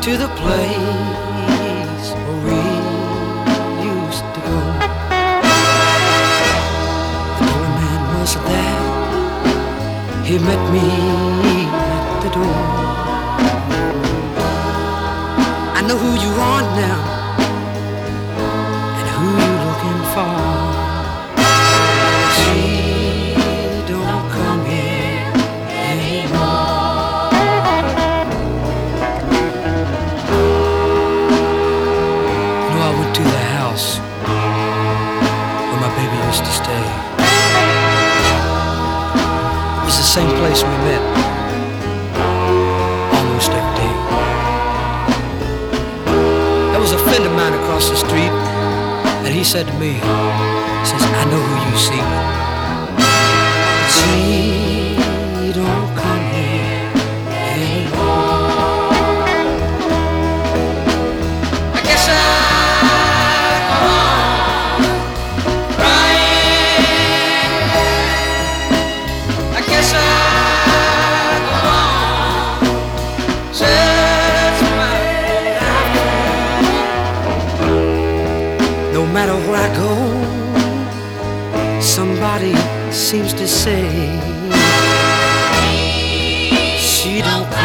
to the place where we used to go. The doorman was there, he met me at the door. I know who you are now and who you're looking for. She don't come here anymore. You know, I went to the house where my baby used to stay. It was the same place we met almost every day. There was a friend of mine across the street, and he said to me, he says, I know who you see. She don't come here anymore. I guess I go on crying. I guess I go on searching my life. No matter where I go, somebody seems to say she don't